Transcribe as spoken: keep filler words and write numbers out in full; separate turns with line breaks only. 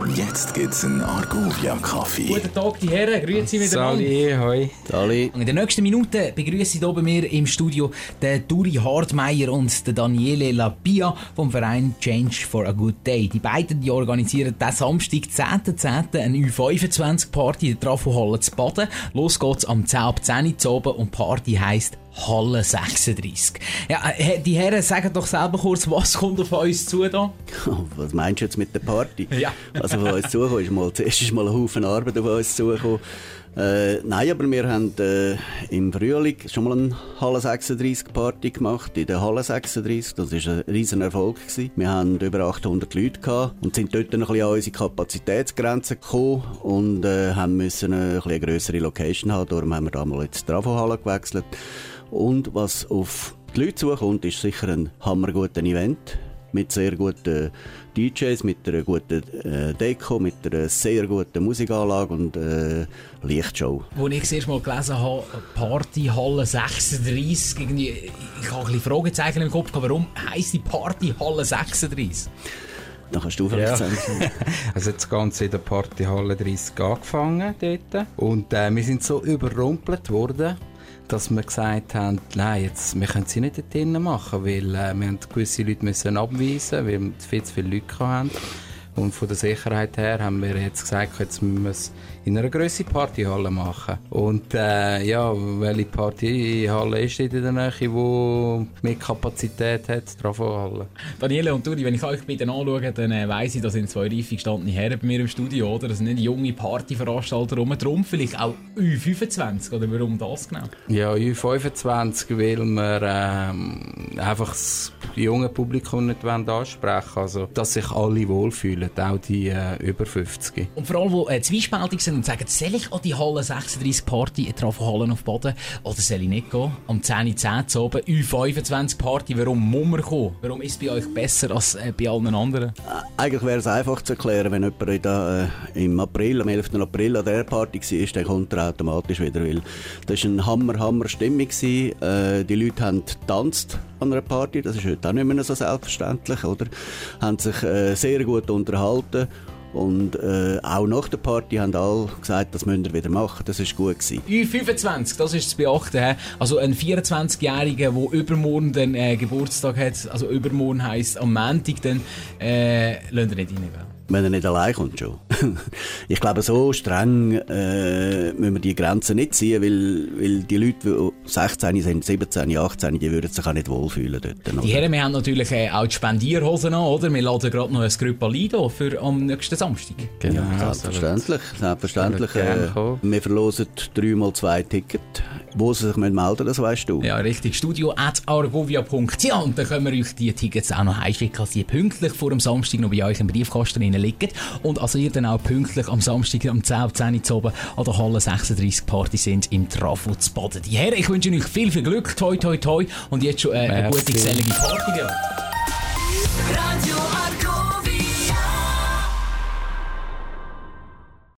Jetzt gibt's einen Argovia-Kaffee.
Guten Tag, die Herren. Grüezi miteinander.
Sali, hoi.
Sali.
In den nächsten Minuten begrüße ich hier bei mir im Studio den Duri Hartmeier und den Daniele Lapia vom Verein Change for a Good Day. Die beiden die organisieren diesen Samstag, zehnten zehnten eine Ü fünfundzwanzig Party in der Trafohalle zu Baden. Los geht's am zehn ab zehn zu oben und die Party heisst Halle sechsunddreissig. Ja, die Herren, sagen doch selber kurz, was kommt auf uns zu da?
Was meinst du jetzt mit der Party?
Ja.
Also auf uns zugekommen ist mal, zuerst ist mal ein Haufen Arbeit auf uns zugekommen. Äh, nein, aber wir haben äh, im Frühling schon mal eine Halle sechsunddreissig Party gemacht, in der Halle sechsunddreissig. Das war ein riesen Erfolg gewesen. Wir hatten über achthundert Leute gehabt und sind dort ein bisschen an unsere Kapazitätsgrenzen gekommen und äh, haben müssen eine, ein eine grössere Location haben. Darum haben wir da mal jetzt die Trafohalle gewechselt. Und was auf die Leute zukommt, ist sicher ein hammergutes Event. Mit sehr guten D Js, mit einer guten äh, Deko, mit einer sehr guten Musikanlage und äh, Lichtshow.
Als ich das erste Mal gelesen habe, Party Halle sechsunddreissig, irgendwie, ich habe ein bisschen Fragezeichen im Kopf, warum heisst die Party Halle sechsunddreissig?
Dann kannst du vielleicht
Ja.
sagen.
Also das Ganze in der Partyhalle dreißig angefangen dort. Und äh, wir sind so überrumpelt worden, dass wir gesagt haben, nein, jetzt, wir können sie nicht dort drinnen machen, weil äh, wir haben gewisse Leute müssen abweisen, weil wir viel zu viele Leute hatten. Und von der Sicherheit her haben wir jetzt gesagt, jetzt müssen wir es in einer grösseren Partyhalle machen. Und äh, ja, welche Partyhalle ist in der Nähe, die mehr Kapazität hat, die Trafohalle?
Daniele und Duri, wenn ich euch beide anschaue, dann äh, weiss ich, da sind zwei reif gestandene Herren bei mir im Studio, oder? Das sind nicht junge Partyveranstalter rum. Darum vielleicht auch Ü fünfundzwanzig, oder warum das genau?
Ja, Ü fünfundzwanzig, weil wir ähm, einfach das junge Publikum nicht ansprechen wollen. Also, dass sich alle wohlfühlen, auch die äh, über fünfzig.
Und vor allem, die äh, zwiespältig sind und sagen, soll ich an die Halle sechsunddreissig Party in Trafohallen auf Boden oder soll ich nicht gehen? Am zehn Uhr zehn zu oben, Ü fünfundzwanzig Party, warum muss man kommen? Warum ist es bei euch besser als äh, bei allen anderen?
Äh, eigentlich wäre es einfach zu erklären, wenn jemand da, äh, im April, am elften April an der Party war, dann kommt er automatisch wieder. Weil das war eine hammer, hammer Stimmung. Äh, die Leute haben getanzt an einer Party, das ist heute auch nicht mehr so selbstverständlich, oder? Haben sich äh, sehr gut unterhalten. Und äh, auch nach der Party haben alle gesagt, das müsst ihr wieder machen, das war gut gewesen.
Ü fünfundzwanzig, das ist zu beachten. He? Also ein vierundzwanzigjähriger, der übermorgen den, äh, Geburtstag hat, also übermorgen heisst am Montag, dann äh, lasst ihr nicht rein.
Wenn er nicht allein kommt, schon. Ich glaube, so streng äh, müssen wir die Grenzen nicht ziehen, weil, weil die Leute, die sechzehn sind, siebzehn, achtzehn, die würden sich auch nicht wohlfühlen dort. Oder?
Die Herren, wir haben natürlich äh, auch die Spendierhosen an, oder? Wir laden gerade noch ein Grüppali da für am nächsten Samstag.
Genau,
Ja, selbstverständlich. Selbstverständlich.
gerne
Äh,
kommen.
wir verlosen dreimal zwei Tickets. Wo sie sich melden müssen, das weißt du.
Ja, richtig. Studio at argovia punkt c h und dann können wir euch die Tickets auch noch heimschicken, dass die pünktlich vor dem Samstag noch bei euch im Briefkasten liegen. Und also ihr dann auch pünktlich am Samstag um zehn Uhr zehn zu oben an der Halle sechsunddreissig Party sind im Trafo zu Baden. Die Herren, ich wünsche euch viel, viel Glück, toi, toi, toi und jetzt schon äh, eine
Merci.
gute, gesellige Party.
Radio Argo.